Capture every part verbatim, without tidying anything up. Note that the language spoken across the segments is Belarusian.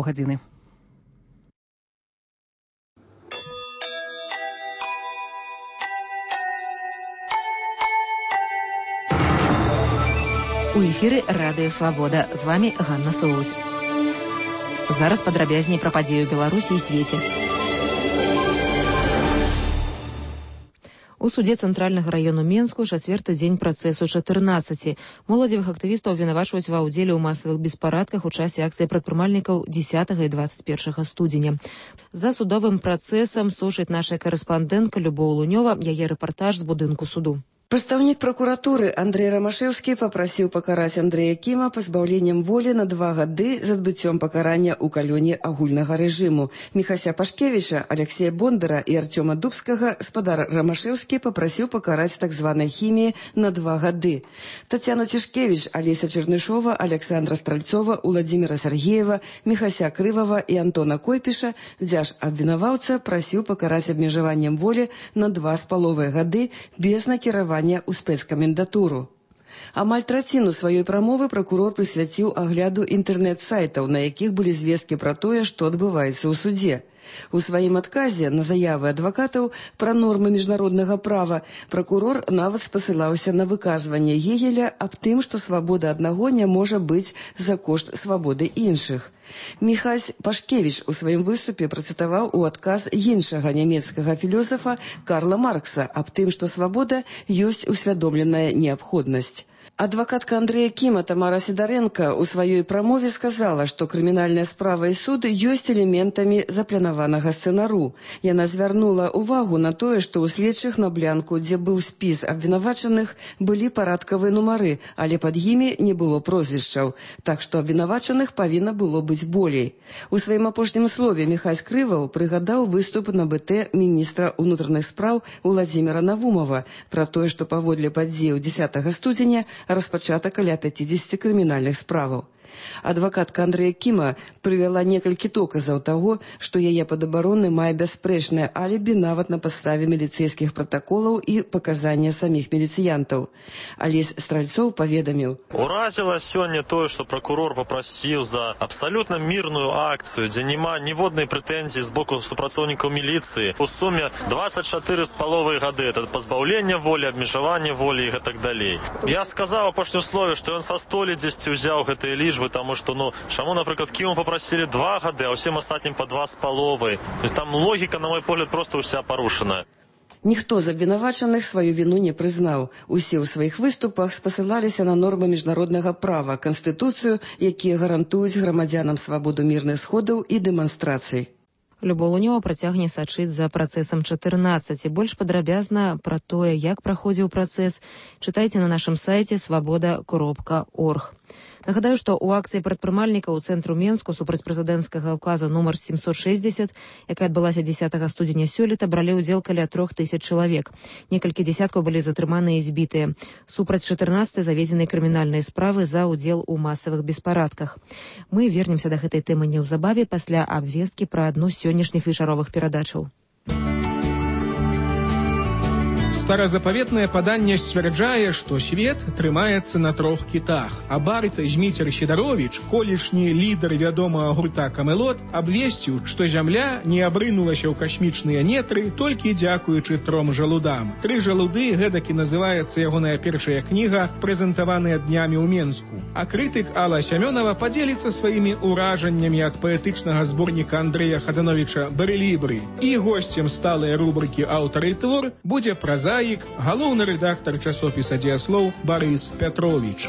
паўгадзіны. У эфіры Радыё Свабода. З вами Ганна Соус. Зараз падрабязней пра падзею Беларусі і свеце. У судзе Цэнтральнага раёну Менску чацвёрты дзень працэсу чатырнаццаці. Моладзевых актывістаў абвінавачваюць ва ўдзеле ў масавых беспарадках у часе акцыі прадпрымальнікаў дзесятага і дваццаць першага студзеня. За судовым працэсам сочыць наша карэспандэнтка Любоў Лунёва, яе рэпартаж з будынку суду. Прадстаўнік пракуратуры Андрэй Рамашэўскі папрасіў пакараць Андрэя Кіма пазбаўленнем волі на два гады з адбыццём пакарання ў калоне агульнага рэжыму. Міхася Пашкевіча, Алексея Бондара і Арцёма Дубскага спадар Рамашэўскі папрасіў пакараць так званай хіміі на два гады. Тацяну Цішкевіч, Алеся Чэрнышова, Александра Стральцова, Уладзіміра Сергеева, Міхася Крывава і Антона Койпіша дзяж абвінаваўца прасіў пакараць абмежаваннем волі на два з паловай гады без накіравання у спецкамендатуру. Амаль траціну сваёй прамовы пракурор прысвяціў агляду інтэрнэт-сайтаў, на якіх былі звесткі пра тое, што адбываецца ў суде. У сваім адказе на заявы адвакатаў пра нормы міжнароднага права пракурор нават спасылаўся на выказванне Гегеля аб тым, што свабода аднаго не можа быць за кошт свабоды іншых. Міхась Пашкевіч у сваім выступе працытаваў у адказ іншага нямецкага філёсафа Карла Маркса аб тым, што свабода ёсць усвядомленая неабходнасць. Адвакатка Андрэя Кіма Тамара Сідарэнка ў сваёй прамове сказала, што крымінальная справа і суд ёсць элементамі запланаванага сцэнару. Яна звярнула ўвагу на тое, што ў следчых на блянку, дзе быў спіс абвінавачаных, былі парадкавыя нумары, але пад імі не было прозвішчаў, так што абвінавачаных павінна было быць болей. У сваім апошнім слове Міхась Крываў прыгадаў выступ на БТ міністра ўнутраных спраў Уладзіміра Навумова пра тое, што паводле падзеяў дзесятага студзеня распачата каля пяцідзесяці крымінальных справаў. Адвакатка Андрэя Кіма прывяла некалькі доказаў таго, што яе падабароны мае бясспрэчнае алібі нават на падставе міліцэйскіх пратаколаў і паказання саміх міліцыянтаў. Алесь Стральцоў паведаміў: Уразіла сёння тое, што пракурор папрасіў за абсалютна мірную акцыю, дзе няма ніводнай прэтэнзіі з боку супрацоўнікаў міліцыі. У суме дваццаць чатыры з паловай гады. Это пазбаўленне волі, абмежаванне волі і гэтак далей. Я сказаў у апошнім слове, што ён са столі дзесьці ўзяў гэтыя лічбы, тому что, ну, чаму, напрыклад, Кіму попросили два гады, а ўсім астатнім по два з паловай. Там логіка, на мой погляд, просто ўся парушана. Ніхто з абвінавачаных сваю віну не прызнаў. Усе ў сваіх выступах спасылаліся на нормы міжнароднага права, канстытуцыю, якія гарантуюць грамадзянам свабоду мірных сходаў і дэманстрацый. Любоў Лунёва працягне сачыць за працэсам чатырнаццаці. Больш падрабязна пра тое, як праходзіў працэс, чытайце на нашым сайце свабода кропка орг. Нагадаю, што ў акцыі прадпрымальнікаў у цэнтру Менску супраць прэзідэнцкага ўказу нумар семьсот шестьдесят, якая адбылася дзесятага студзеня сёлета, бралі ўдзел каля трох тысяч чалавек. Некалькі дзесяткаў былі затрыманыя і збітыя. Супраць чатырнаццатай заведзены крымінальныя справы за ўдзел у масавых беспарадках. Мы вернемся да гэтай тэмы неўзабаве пасля абвесткі пра адну з сённяшніх вечаровых перадачаў. Старазапаветнае паданне сцвярджае, што свет трымаецца на трох кітах. А Барт Зміцер Сідаровіч, колішні лідар вядомага гурта «Камелот», абвесціў, што зямля не абрынулася ў касмічныя нетры толькі дзякуючы тром жалудам. Тры жалуды гэтакі называецца ягоная першая кніга, прэзентаваная днямі ў Менску. А крытык Алла Сямёнова падзеліцца сваімі ўражаннямі ад паэтычнага зборніка Андрэя Хадановіча «Барэлібры». І госцем сталай рубрыкі «Аўтар і твор» будзе праза галоўны рэдактар часопіса «Дзеяслоў» Барыс Пятровіч.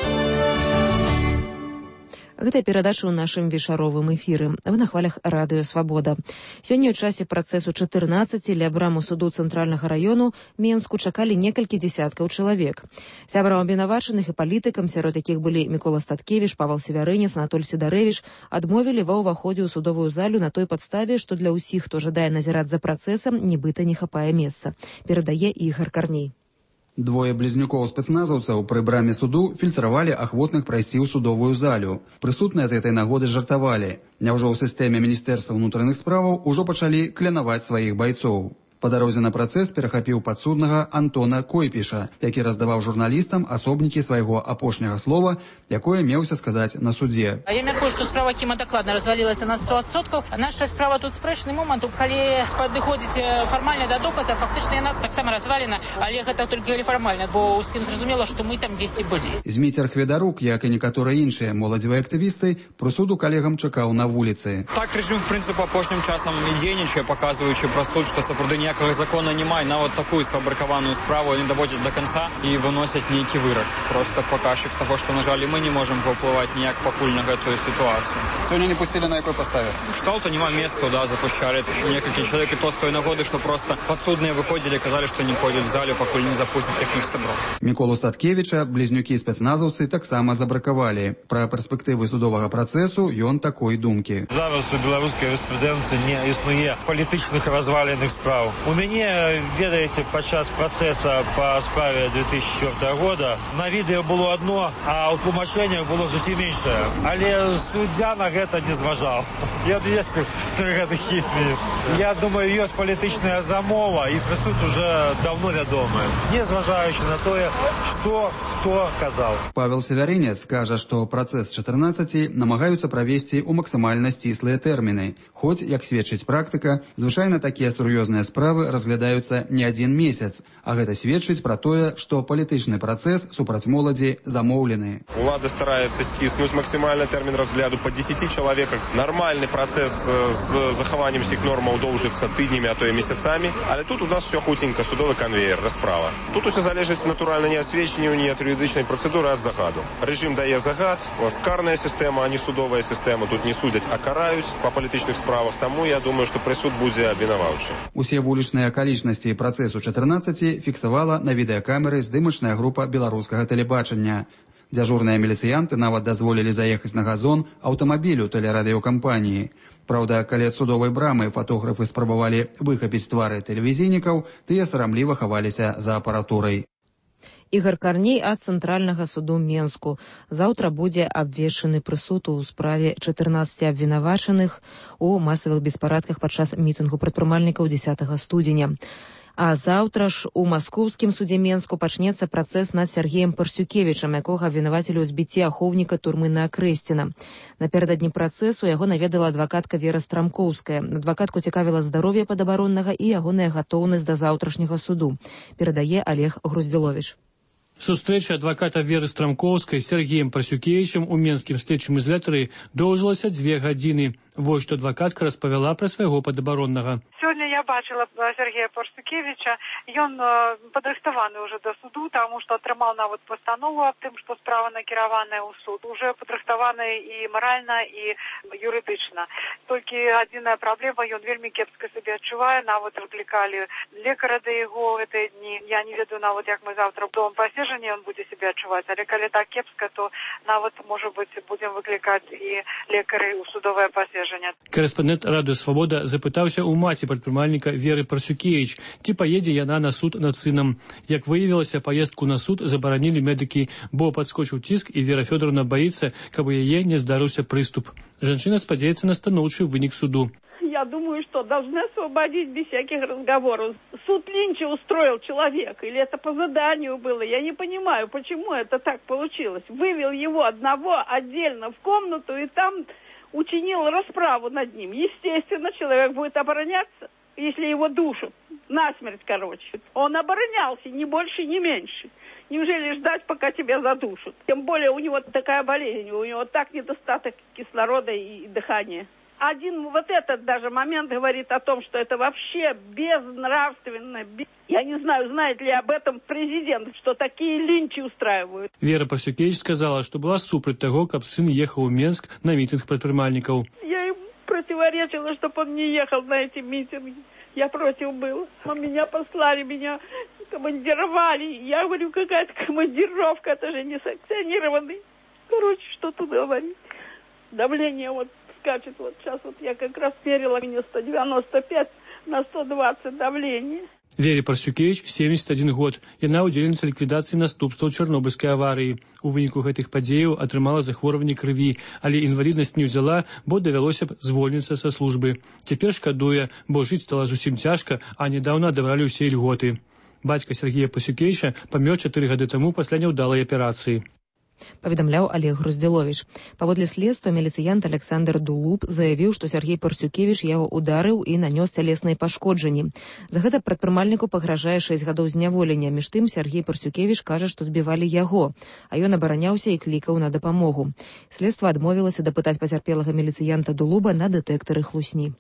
Гэта перадача ў нашым вечаровым эфіры. Вы на хвалях Радыё Свабода. Сёння ў часе працэсу чатырнаццаці ля браму суду Цэнтральнага раёну Менску чакалі некалькі дзесяткаў чалавек. Сябрам абвінавачаных і палітыкам, сярод якіх былі Мікола Статкевіч, Павал Севярынец, Анатоль Сідарэвіч, адмовілі ва ўваходзе ў судовую залю на той падставе, што для ўсіх, хто жадае назіраць за працэсам, нібыта не хапае месца. Перадае Ігар Карней. Двое близнюкоў спецназаўцаў пры браме суду фільтравалі ахвотных прайсці ў судовую залю. Прысутныя з гэтай нагоды жартавалі. Няўжо ў сістэме Міністэрства ўнутраных справаў ужо пачалі клянаваць сваіх байцоў. Па дарозе на працэс перахапіў падсуднага Антона Койпіша, які раздаваў журналістам асобнікі свайго апошняга слова, якое меўся сказаць на судзе. Я мяркую, што справа Кіма дакладна развалілася на сто адсоткаў. Наша справа тут спрэчны момант, калі падыходзіць фармальна да доказа, фактычна яна таксама развалена, але гэта толькі фармальна, бо ўсім зразумела, што мы там дзесьці былі. Зміцер Хведарук, як і некаторыя іншыя моладзевыя актывісты, прысуду калегам чакаў на вуліцы. Так рэжым, в прынцыпе, апошнім часам і дзейнічае, паказваючы пра суд, што сапраўды ніякага закона няма, нават такую сфабрыкаваную справу не даводзяць до канца і выносяць нейкі вырак. Просто паказчык таго, што, на жаль, мы не можам паўплываць ніяк пакуль на гэтую сітуацыю. Сёння не пусцілі на якой паставе? Кшталту няма месцаў, да, запушчалі. Некалькі чалавек і то з той нагоды, што просто падсудныя выходзілі, казалі, што не пойдуць в залю, пакуль не запусцяць іх сяброў. Міколу Статкевіча блізнюкі спецназаўцы таксама забракавалі. Пра перспектывы судовага працэсу ён такой думкі. Зараз у беларускай юрыспрудэнцыі не існуе палітычных разваленых спраў. У мяне, ведаеце, падчас працэса па справе две тысячи четвёртого года на відэо было одно, а ў тлумачэннях было зусім іншае. Але суддзя на гэта не зважаў. Я дыяцю тры гады хітмі. Я думаю, ёсць палітычная замова, і прысуд уже давно вядомы, не зважаючы на тое, што хто казаў. Павел Северинец кажа, што працэс чатырнаццаці намагаюцца правесці ў максімальна сціслыя тэрміны. Хоць, як сведчыць практыка, звычайна такія сур'ёзныя справы разглядаюцца не адзін месяц, а гэта сведчыць пра тое, што палітычны працэс супраць моладзі замоўлены. Улада стараецца сціснуць максімальны тэрмін разгляду па дзесяці чалавеках. Нармальны працэс з захаваннем усіх нормаў доўжыцца тыднямі, а то і месяцамі, але тут у нас все хутенька, судовы канвеер, расправа. Тут усё залежыць, натуральна, не ад сведчання, не ад юрыдычнай працэдуры, а ад загаду. Рэжым дае загад, у нас карная сістэма, а не судовая сістэма. Тут не судзяць, а караюць па палітычных справах, таму я думаю, што прысуд будзе абвінаваўчы. Усе вулічныя акалічнасці працэсу чатырнаццаці фіксавала на відэакамеры здымачная група беларускага тэлебачання. Дзяжурныя міліцыянты нават дазволілі заехаць на газон аўтамабілю тэлерадыёкампаніі. Праўда, калі ад судовай брамы фатографы спрабавалі выхапіць твары тэлевізійнікаў, тыя сарамліва хаваліся за апаратурай. Ігор Карней ад Цэнтральнага суду Менску. Заўтра будзе абвешчаны прысуд у справе чатырнаццаці абвінавачаных у масавых беспарадках падчас мітынгу прадпрымальнікаў дзесятага студзеня. А заўтра ж у маскоўскім судзе Менску пачнецца працэс над Сергеем Парсюкевічам, якога абвінавацілі ў збіцці ахоўніка турмы на Акрэсціна. Напярэдадні працэсу яго наведала адвакатка Вера Страмкоўская. Адвакатку цікавіла здароўе падабароннага і ягоная гатоўнасць да заўтрашняга суду. Перадае Олег Груздзіловіч. Сустрэча адваката Веры Страмкоўскай з Сергеем Парсюкевічам у менскім следчым ізалятары доўжылася дзве гадзіны. Вось што адвакатка распавяла пра свайго падабароннага. Сёння я бачыла Сергея Парсюкевіча. Ён падрыхтаваны ўжо да суду, таму што атрымаў нават пастанову аб тым, што справа накіраваная ў суд. Уже падрыхтаваны і маральна, і юрыдычна. Толькі адзіная праблема, ён вельмі кепска сябе адчувае. Нават выклікалі лекара да яго гэтыя дні. Я не ведаю нават, як мы заўтра будем пасежанне, ён будзе сябе адчуваць. Але калі так кепска, то нават, можа быць, будзем выклікаць і лекары ў судовае пасежанне. Корэспандэнт Радыё Свабода запытаўся ў маці прадпрымальніка Веры Парсюкевіч, ці паедзе яна на суд над сынам. Як выявілася, паездку на суд забаранілі медыкі, бо падскочыў ціск, і Вера Фёдоровна баіцца, каб у яе не здарыўся прыступ. Жанчына спадзяецца на станоўчы вынік суду. Я думаю, что должны освободить без всяких разговоров. Суд Линча устроил человек, или это по заданию было, я не понимаю, почему это так получилось. Вывел его одного отдельно в комнату и там учинил расправу над ним. Естественно, человек будет обороняться, если его душат. Насмерть, короче. Он оборонялся, ни больше, ни меньше. Неужели ждать, пока тебя задушат? Тем более у него такая болезнь, у него так недостаток кислорода и дыхания. Один вот этот даже момент говорит о том, что это вообще безнравственно. Я не знаю, знает ли об этом президент, что такие линчи устраивают. Вера Парсюкевич сказала, что была супраць того, как сын ехал в Менск на митинг предпринимальников. Я ему противоречила, чтобы он не ехал на эти митинги. Я против была. Меня послали, меня командировали. Я говорю, какая-то командировка, это же не санкционированный. Короче, что тут говорить. Давление вот скачет. Вот сейчас вот я как раз мерила, мне сто девяносто пять, на сто двадцать давление. Вере Парсюкевич семьдесят один год. Яна ўдзельніца ліквідацыі наступстваў чарнобыльскай аварыі. У выніку гэтых падзеяў атрымала захворванне крыві, але інваліднасць не ўзяла, бо давялося б звольніцца са службы. Цяпер шкадуе, бо жыць стала зусім цяжка, а нядаўна адабралі ўсе ільготы. Бацька Сергея Парсюкевіча памёр чатыры гады таму пасля няўдалай аперацыі. Паведамляў Олег Груздзіловіч. Паводле следства міліцыянт Александр Дулуб заявіў, што Сергей Парсюкевіч яго ударыў і нанёс цялесныя пашкоджанні. За гэта прадпрымальніку пагражае шэсць гадоў зняволення. Між тым Сергей Парсюкевіч кажа, што збівалі яго, а ён абараняўся і клікаў на дапамогу. Следства адмовілася дапытаць пацярпелага міліцыянта Дулуба на дэтэктары хлусні.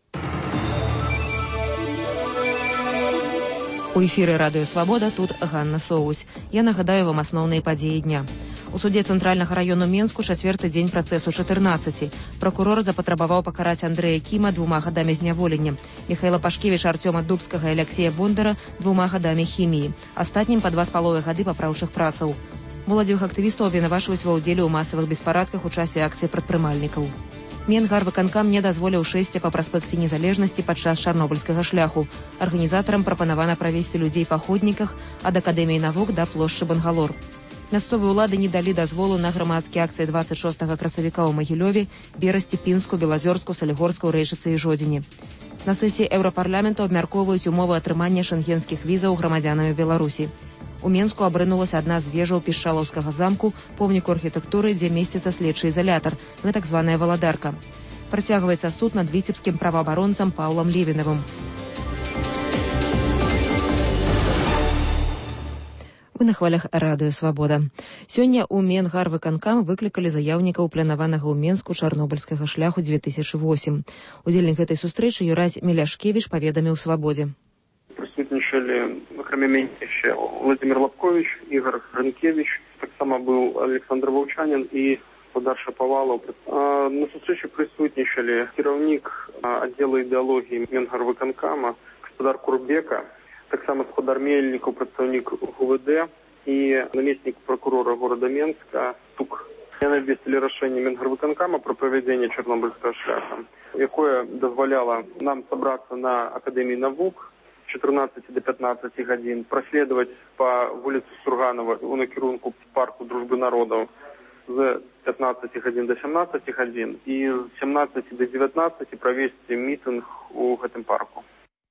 У эфіры радыё «Свабода», тут Ганна Соусь. Я нагадаю вам асноўныя падзеі дня. У суде цэнтральнага раёну Менску чацвёрты дзень працэсу чатырнаццаці. Пракурор запатрабаваў пакараць Андрэя Кіма двума гадамі зняволення, Міхаіла Пашкевіча, Артёма Дубскага і Аляксея Бондара двума гадамі хіміі, астатнім па два з паловай гады папраўчых працаў. Моладзевых актывістаў абвінавачваюць ва ўдзеле ў масавых беспарадках у часе акцыі прадпрымальнікаў. Менгарвыканкам не дазволіў шэсці па праспекце Незалежнасці падчас чарнобыльскага шляху. Арганізатарам прапанавана правесці людзей па ходніках ад Акадэміі навук да плошчы Бангалор. Мясцовыя ўлады не далі дазволу на грамадскія акцыі дваццаць шостага красавіка ў Магілёве, Берасці, Пінску, Белазёрску, Салігорску, Рэйчыцы і Жодзіне. На сесіі Еўрапарламенту абмяркоўваюць умовы атрымання шэнгенскіх візаў грамадзянамі Беларусі. У Менску абрынулася адна з вежаў Пішчалаўскага замку, помніку архітэктуры, дзе месціцца следчы ізалятар, гэта так званая валадарка. Працягваецца суд над віцебскім праваабаронцам Паўлам Левінавым. Вы на хвалях радыё «Свабода». Сёння ў Менгарвыканкам выклікалі заяўнікаў планаванага ў Менску чарнобыльскага шляху дзве тысячы восем. Удзельнік гэтай сустрэчы Юрась Міляшкевіч паведаміў «Свабодзе». Присутнічалі, акрамя мяне, ще Владимир Лапкович, Ігор Гринкевич, так само був Олександр Вовчанин і Подар Шаповалов. На зустрічі присутнічали керівник відділу ідеології Менгарвиконкама, господар Курбека, так само господар Мельников, представник ГУВД і намісник прокурора города Менска Тук. Я навестили рішення Менгарвиконкама про проведення Чорнобильського шляху, яке дозволяло нам зібратися на Академії наук с чотирнадцяти до пятнадцати годин, проследовать по улице Сурганова у накерунку парку Дружбы народов с пятнадцати годин до семнадцати годин и с семнадцати до девятнадцати провести митинг у гэтым парку.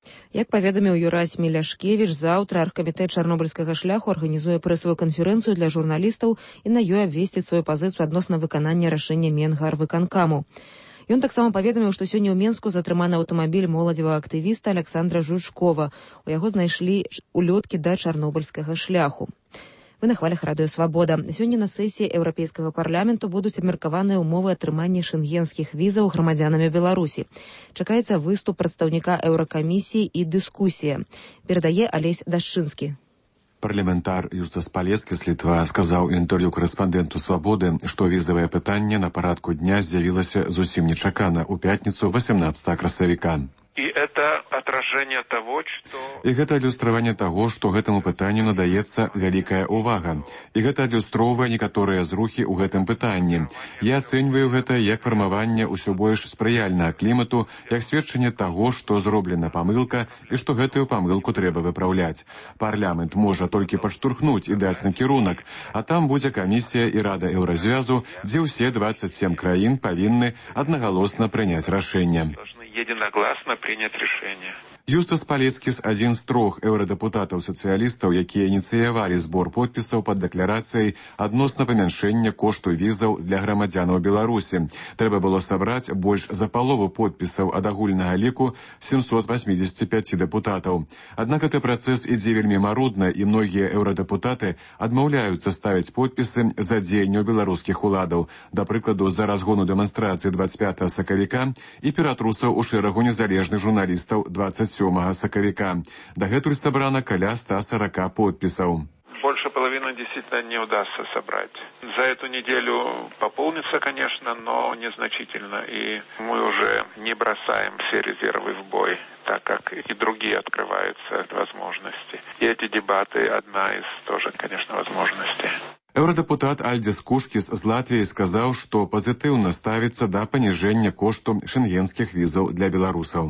Як паведаміў Юрась Міляшкевіч, заўтра аргкамітэт чарнобыльскага шляху арганізуе прэсавую канферэнцыю для журналістаў і на ёй абвесціць сваю пазіцыю адносна выканання рашэння Менгарвыканкаму. Ён таксама паведаміў, што сёння ў Менску затрыманы аўтамабіль моладзевага актывіста Александра Жучкова. У яго знайшлі улёткі да чарнобыльскага шляху. Вы на хвалях радыё «Свабода». Сёння на сесіі Еўрапейскага парламенту будуць абмеркаваныя ўмовы атрымання шэнгенскіх візаў грамадзянамі Беларусі. Чакаецца выступ прадстаўніка Еўракамісіі і дыскусія. Перадае Алесь Дашчынскі. Парламентар Юстас Палецкі з Літва сказаў інтэрв'ю корэспандэнту «Свабоды», што візавае пытанне на парадку дня з'явілася зусім нечакана ў пятніцу васемнаццатага красавіка. И это отражение того, что... І гэта адлюстраванне таго, што гэтаму пытанню надаецца вялікая ўвага. І гэта адлюстроўвае некаторыя зрухі ў гэтым пытанні. Я ацэньваю гэта як фармаванне ўсё больш спрыяльнага клімату, як сведчанне таго, што зроблена памылка і што гэтую памылку трэба выпраўляць. Парламент можа толькі падштурхнуць і даць накірунак, а там будзе камісія і рада Еўразвязу, дзе ўсе дваццаць сем краін павінны аднагалосна прыняць рашэнне. Единогласно принять решение. Юстас Палецкіс адзін з трох еўрадепутатаў-сацыялістаў, якія ініцыявалі збор подпісаў пад дэкларацыяй адносна памяншэння кошту візаў для грамадзянаў Беларусі. Трэба было сабраць больш за палову подпісаў ад агульнага ліку сямсот васьмідзесяці пяці дэпутатаў. Аднак гэты працэс ідзе вельмі марудна, і многія еўрадэпутаты адмаўляюцца ставіць подпісы за дзеянняў беларускіх уладаў, да прыкладу, за разгону дэманстрацыі дваццаць пятага сакавіка і ператрусаў у шэрагу незалежных журналістаў дваццаць сёмага сакавіка. Дагэтуль сабрана каля ста сорока подпісаў. Больше половины действительно не удастся собрать. За эту неделю пополнится, конечно, но незначительно. И мы уже не бросаем все резервы в бой, так как и другие открываются возможности. И эти дебаты одна из тоже, конечно, возможностей. Еўрадэпутат Альдзіс Кушкіс з Латвіі сказаў, што пазітыўна ставіцца да паніжэння кошту шэнгенскіх візаў для беларусаў.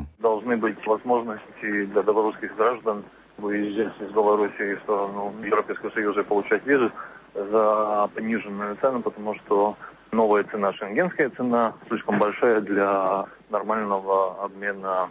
должны быть возможности для белорусских граждан выезжать из Беларуси в сторону Европейского Союза и получать визы за пониженную цену, потому что новая цена, шенгенская цена, слишком большая для нормального обмена.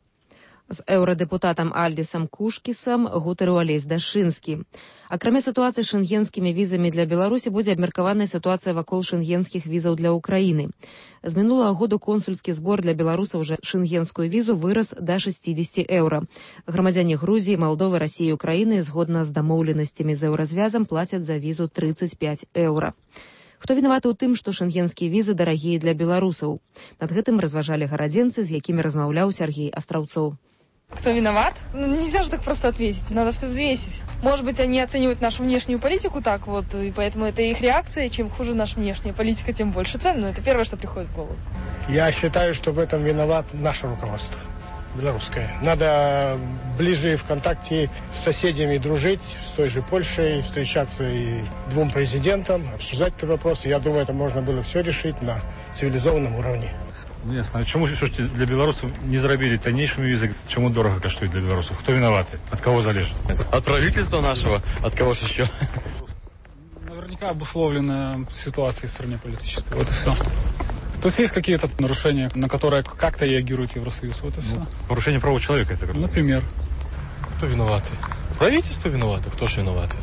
З еўрадэпутатам Альдісам Кушкісам гутарыў Алесь Дашынскі. Акрамя сітуацыі з шэнгенскімі візамі для Беларусі будзе абмеркаваная сітуацыя вакол шэнгенскіх візаў для Украіны. З минулого году консульскі збор для беларусаў за шэнгенскую візу вырас да шестьдесят еўра. Грамадзяне Грузіі, Малдовы, Расіі і Украіны згодна з дамоўленасцямі з еўразвязам плацяць за візу тридцать пять еўра. Хто вінаваты ў тым, што шэнгенскія візы дарагія для беларусаў? Над гэтым разважалі гарадзенцы, з якімі размаўляў Сергей Астраўцоў. Кто виноват? Ну, нельзя же так просто ответить, надо все взвесить. Может быть, они оценивают нашу внешнюю политику так вот, и поэтому это их реакция. Чем хуже наша внешняя политика, тем больше цен. Но это первое, что приходит в голову. Я считаю, что в этом виноват наше руководство, белорусское. Надо ближе в контакте с соседями дружить, с той же Польшей, встречаться и двум президентам, обсуждать этот вопрос. Я думаю, это можно было все решить на цивилизованном уровне. Ну, ясно. А чому ж для белорусов не зробили таннейшими визы? Чему дорого коштует для белорусов? Кто виноваты? От кого залежит? От правительства нашего. От кого же еще? Наверняка обусловлена ситуацией в стране политической. Вот и все. То есть есть какие-то нарушения, на которые как-то реагирует Евросоюз. Вот и все. Ну, нарушение права человека, это как? Например. Кто виноваты? Правительство виновато. Кто же виноваты?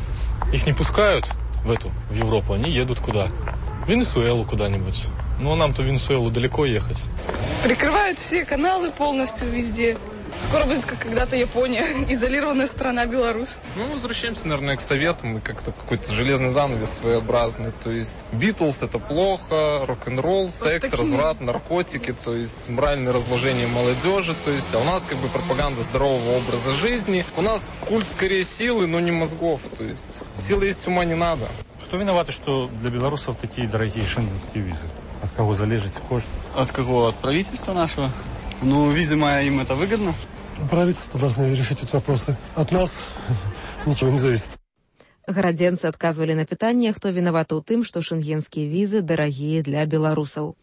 Их не пускают в эту, в Европу. Они едут куда? В Венесуэлу куда-нибудь. Ну, нам-то в Венесуэлу далеко ехать. Прикрывают все каналы полностью везде. Скоро будет, как когда-то Япония, изолированная страна Беларусь. Ну, возвращаемся, наверное, к советам. Как-то какой-то железный занавес своеобразный. То есть Битлз — это плохо, рок-н-ролл, секс, вот разврат, наркотики, то есть моральное разложение молодежи. То есть, а у нас как бы пропаганда здорового образа жизни. У нас культ скорее силы, но не мозгов. То есть силы есть, ума не надо. Кто виноват, что для белорусов такие дорогие шенгенские визы? От кого залежит кошт? От кого? От правительства нашего? Ну, видимо, им это выгодно. Правительство должно решить эти вопросы. От нас ничего не зависит. Гарадзенцы адказвалі на пытанне, хто вінаваты ў тым, што шэнгенскія візы дарагія для беларусаў.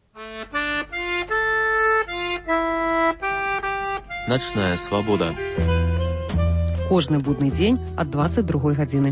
Ночная свобода. Кожны будны дзень ад двадцать другой гадзіны.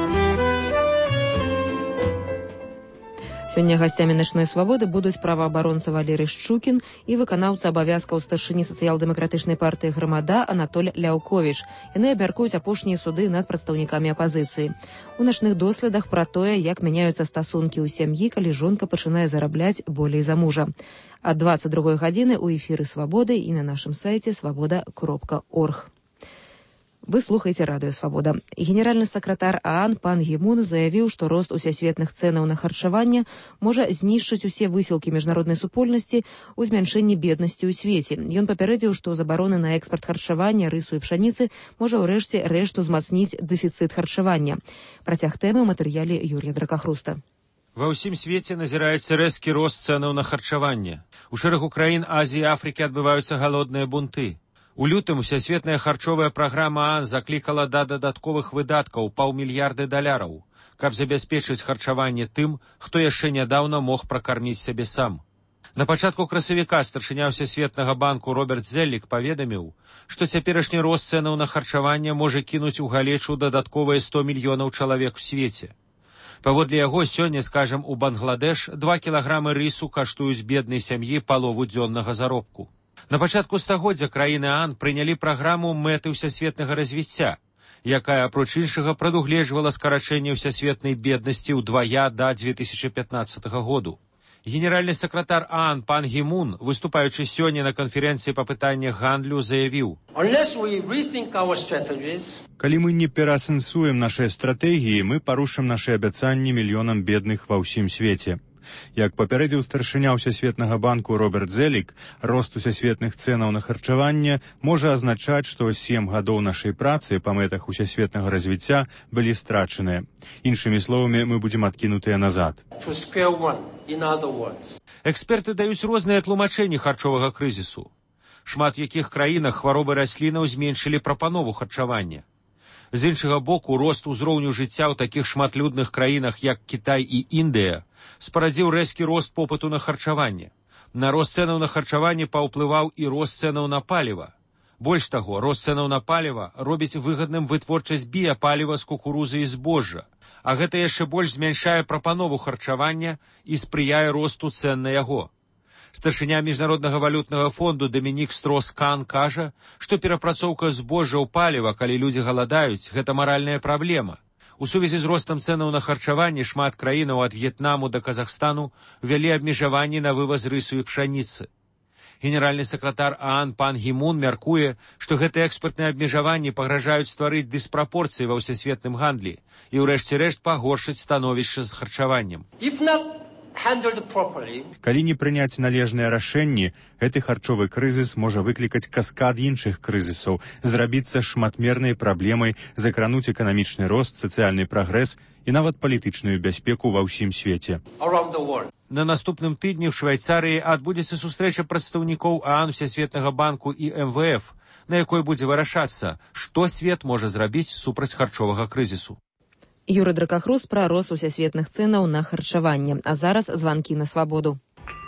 Сёння гасцямі начной свабоды будуць праваабаронца Валерый Шчукін і выканаўца абавязкаў старшыні сацыял-дэмакратычнай партыі «Грамада» Анатоль Ляўковіч. Яны абмяркуюць апошнія суды над прадстаўнікамі апазіцыі. У начных доследах пра тое, як мяняюцца стасункі ў сям'і, калі жонка пачынае зарабляць болей за мужа. Ад двадцать другой гадзіны ў эфіры «Свабоды» і на нашым сайце свабода кропка орг. Вы слухаеце радыё «Свабода». Генеральны сакратар ААН пан Гі Мун заявіў, што рост усесветных цэнаў на харчаванне можа знішчыць усе высілкі міжнароднай супольнасці ў змяншэнні беднасці ў свеце. Ён папярэдзіў, што забароны на экспарт харчавання, рысу і пшаніцы можа ўрэшце рэшту змацніць дэфіцыт харчавання. Працяг тэмы ў матэрыяле Юрія Дракахруста. Ва ўсім свеце назіраецца рэзкі рост цэнаў на харчаванне. У шэрагу краін Азіі і Афрыкі адбываюцца галодныя бунты. У лютым усесветная харчовая праграма ААН заклікала да дадатковых выдаткаў паўмільярды даляраў, каб забяспечыць харчаванне тым, хто яшчэ нядаўна мог пракарміць сябе сам. На пачатку красавіка старшыня Всесветнага банку Роберт Зеллік паведаміў, што цяперашні рост цэнаў на харчаванне можа кінуць у галечу дадатковыя сто мільёнаў чалавек у свеце. Паводле яго, сёння, скажам, у Бангладеш два кілаграмы рысу каштуюць беднай сям'і палову дзённага заробку. На пачатку стагоддзя краіны ААН прынялі праграму мэты ўсясветнага развіцця, якая, апроч іншага, прадугледжвала скарачэнне ўсясветнай беднасці ўдвая да две тысячи пятнадцатага году. Генеральны сакратар ААН пан Гі Мун, выступаючы сёння на канферэнцыі па пытаннях гандлю, заявіў: «Калі мы не пераасэнсуем нашыя стратэгіі, мы парушым нашы абяцанні мільёнам бедных ва ўсім свеце. Як папярэдзіў старшыня Всесветнага банку Роберт Зеллік, рост усесветных цэнаў на харчаванне можа азначаць, што сем гадоў нашай працы па мэтах усесветнага развіцця былі страчаныя. Іншымі словамі, мы будзем адкінутыя назад. Эксперты даюць розныя тлумачэнні харчовага крызісу. Шмат у якіх краінах хваробы раслінаў зменшылі прапанову харчавання. З іншага боку, рост узроўню жыцця ў такіх шматлюдных краінах, як Кітай і Індыя, спарадзіў рэзкі рост попыту на харчаванне. На рост цэнаў на харчаванне паўплываў і рост цэнаў на паліва. Больш таго, рост цэнаў на паліва робіць выгадным вытворчасць біяпаліва з кукурузы і збожжа, а гэта яшчэ больш змяншае прапанову харчавання і спрыяе росту цэн на яго. Старшыня Міжнароднага валютнага фонду Дамінік Строс-Кан кажа, што перапрацоўка збожжа ў паліва, калі людзі галадаюць, гэта маральная праблема. У сувязі з ростам цэнаў на харчаванне шмат краінаў ад В'етнаму да Казахстану ввялі абмежаванні на вываз рысу і пшаніцы. Генеральны сакратар ААН пан Гі-мун мяркуе, што гэтыя экспартныя абмежаванні пагражаюць стварыць дыспрапорцыі ва ўсесветным гандлі і ўрэшце рэшт пагоршыць становішча з харчаваннем. Калі не прыняць належныя рашэнні, гэты харчовы крызіс можа выклікаць каскад іншых крызісаў, зрабіцца шматмернай праблемай, закрануць эканамічны рост, сацыяльны прагрэс і нават палітычную бяспеку ва ўсім свеце. На наступным тыдні ў Швайцарыі адбудзецца сустрэча прадстаўнікоў ААН, Всесветнага банку і эм вэ эф, на якой будзе вырашацца, што свет можа зрабіць супраць харчовага крызісу. Юрый Дракахрус пра рост усесветных цэнаў на харчаванне. А зараз званкі на свабоду.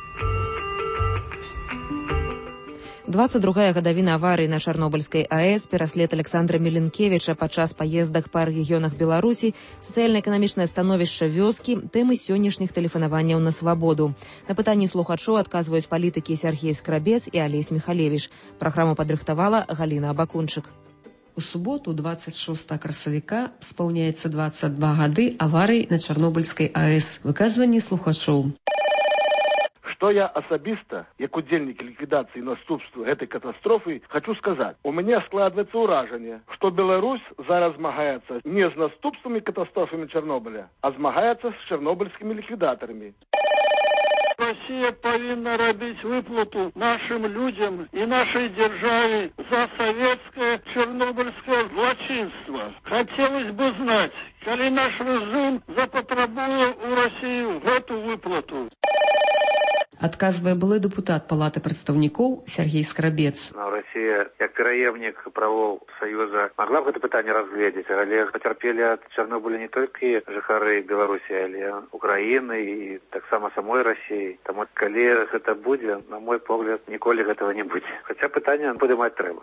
двадцать другая гадавіна аварыі на Чарнобыльскай АЭС, пераслед Александра Міленкевіча падчас паездак па рэгіёнах Беларусі, сацыяльна-эканамічнае становішча вёскі, тэмы сённяшніх тэлефанаванняў на свабоду. На пытанні слухачоў адказваюць палітыкі Сергей Скрабец і Алесь Михалевич. Праграму падрыхтавала Галіна Абакунчык. У суботу, двадцать шостага красавіка, спаўняецца двадцать два гады аварыі на Чарнобыльскай АЭС. Выказванні слухачоў. Што я асабіста, як удзельнік ліквідацыі наступстваў гэтай катастрофы, хочу сказаць. У мяне складваецца ўражанне, што Беларусь зараз змагаецца не з наступствамі катастрофамі Чарнобыля, а змагаецца з чарнобыльскімі ліквідатарамі. Россия повинна робить выплату нашим людям и нашей державе за советское чернобыльское злочинство. Хотелось бы знать, коли наш режим запотребует у России эту выплату. Адказвае былы дэпутат Палаты прадстаўнікоў Сергей Скрабец. Россия, як пераемнік правоў Саюза, могла б гэта пытанне разгледзець, але пацярпелі ад Чарнобыля не толькі жыхары Беларусі, але Украіны і таксама самой Россіі. Таму калі гэта будзе, на мой погляд, ніколі гэтага не будзе. Хаця пытанне падымаць трэба.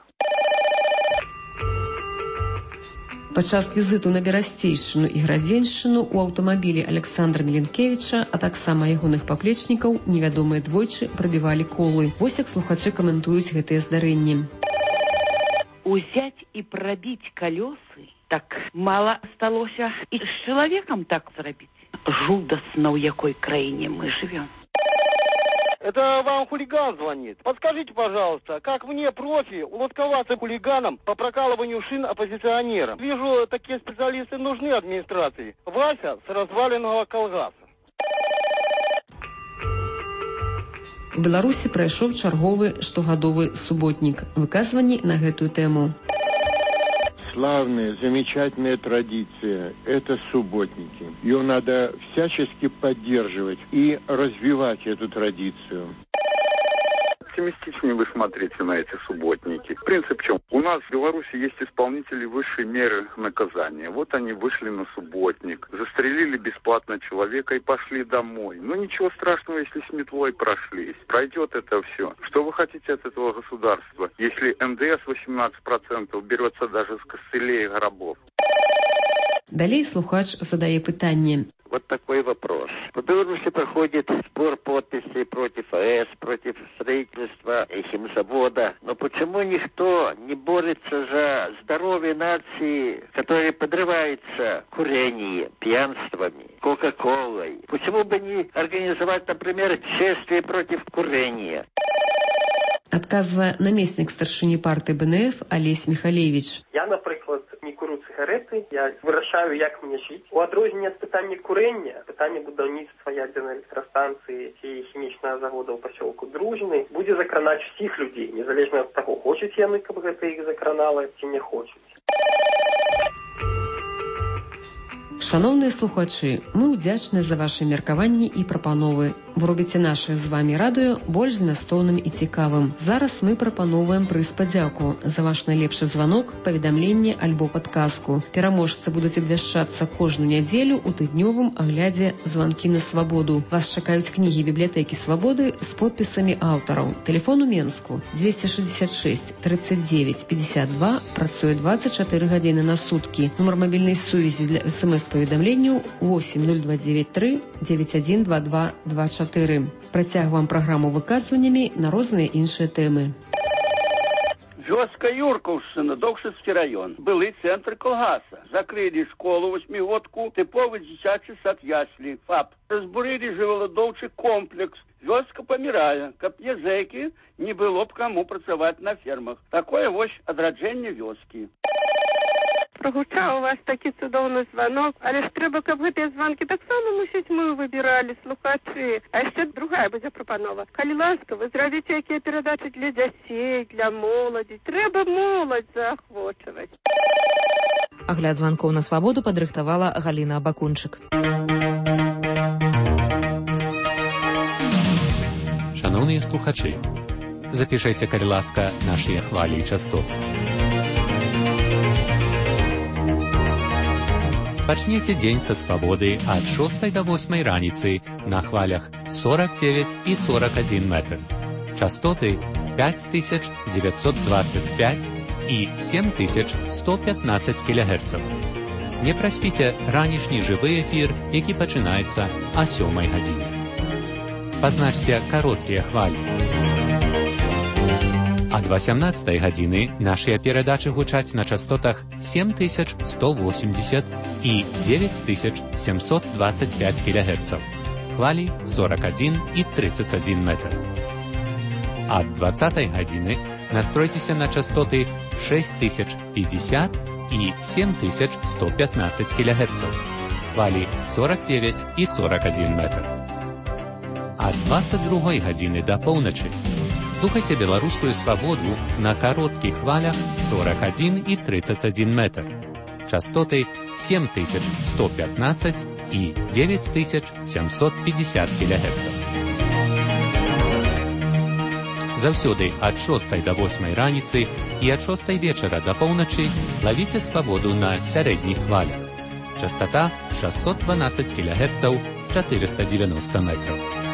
Падчас візіту на Берасцейшчыну і Градзеншчыну у аўтамабілі Александра Міленкевіча, а таксама ягоных паплечнікаў, невядомыя двойчы прабівалі колы. Вось як слухачы каментуюць гэтыя здарэнні. Узять і прабіць калёсы так мала сталося і з чалавекам так зрабіць. Жудасна, ў якой краіне мы живем. Это вам хулиган звонит. Подскажите, пожалуйста, как мне, профи, уловковаться хулиганом по прокалыванию шин оппозиционерам? Вижу, такие специалисты нужны администрации. Вася с разваленного колгаса. У Беларусі прайшоў чарговы штогадовы суботнік. Выказванні на гэтую тэму. Славная, замечательная традиция – это субботники. Ее надо всячески поддерживать и развивать эту традицию. Оптимистичнее вы смотрите на эти субботники. Принцип в чем? У нас в Беларуси есть исполнители высшей меры наказания. Вот они вышли на субботник, застрелили бесплатно человека и пошли домой. Ну ничего страшного, если с метлой прошлись. Пройдет это все. Что вы хотите от этого государства, если эн дэ эс восемнадцать процентов берется даже с костылей и гробов? Далей слухач задае пытанне. Вот такой вопрос. В Беларуси проходит сбор подписей против АЭС, против строительства химзавода. Но почему никто не борется за здоровье нации, которая подрывается курением, пьянствами, кока-колой? Почему бы не организовать, например, шествие против курения? Адказвае намеснік старшыні партыі бэ эн эф Алесь Михалевич. Я, наприклад, не курю цыгареты, я вырашаю, як мне жыць. У адрозненне ад пытання курення, пытанне будаўніцтва ядзернай электрастанцыі ці хімічнага завода ў пасёлку Дружыны будзе закранаць усіх людзей, незалежна ад таго, хочуць яны, каб гэта іх закранала, ці не хочуць. Шановныя слухачы, мы ўдзячныя за вашы меркаванні і прапановы. Вы робіце нашае з вамі радыё больш змястоўным і цікавым. Зараз мы прапановваем прыз падзяку за ваш найлепшы званок, паведамленне альбо падказку. Пераможцы будуць абвяшчацца кожную нядзелю у тыднёвым аглядзе «Званкі на свабоду». Вас чакаюць кнігі бібліятэкі свабоды з подпісамі аўтараў. Тэлефон у Менску двести шестьдесят шесть тридцать девять пятьдесят два, працуе двадцать четыре гадзіны на суткі. Нумар мабільнай сувязі для эс-эм-эс-паведамленняў восемь ноль два девять три девять один два два два четыре. Працягваем праграму выказваннямі на розныя іншыя тэмы. Вёска Юркаўшчына, Докшыцкі раён. Былы цэнтр калгаса. Закрылі школу восьмігодку, тыповы дзіцячы сад яслі, ФАП. Разбурылі жывёладоўчы комплекс. Вёска памірае, каб не зэкі, не было б каму працаваць на фермах. Такое вось адраджэнне вёскі. Прогучаў у вас такі цудоўны званок, але ж трэба, каб гэтыя званкі таксама, мусіць, мы выбіралі, слухачы. А яшчэ другая будзе прапанова. Калі ласка, вы зрабіце якія перадачы для дзяцей, для моладзі. Трэба моладзь заахвочваць. Агляд званкоў на свабоду падрыхтавала Галіна Абакунчык. Шановныя слухачы, запішайце, калі ласка, нашыя хвалі і частоты. Пачніце дзень са свабоды ад шостай да восьмай раніцы на хвалях сорок девять і сорок один метр. Частоты пять тысяч девятьсот двадцать пять і семь тысяч сто пятнадцать кілогерцаў. Не праспіце ранішні жывы эфір, які пачынаецца а сёмай гадзіне. Пазначце кароткія хвалі. Ад восемнадцатай гадзіны нашыя перадачы гучаць на частотах семь тысяч сто восемьдесят і девять тысяч семьсот двадцать пять кілогерцаў. Хвалі сорок один і тридцать один метр. Ад двадцатай гадзіны настройцеся на частоты шесть тысяч пятьдесят і семь тысяч сто пятнадцать кілогерцаў. Хвалі сорок девять і сорок один метр. Ад двадцать другой гадзіны да поўначы слухайце беларускую свабоду на кароткіх хвалях сорок один і тридцать один метр. Частоты семь тысяч сто пятнадцать і девять тысяч семьсот пятьдесят кілогерцаў. Заўсёды ад шостай да восьмай раніцы і ад шостай вечара да поўначы лавіце свабоду на сярэдніх хвалях. Частота шестьсот двенадцать кілогерцаў, четыреста девяносто метров.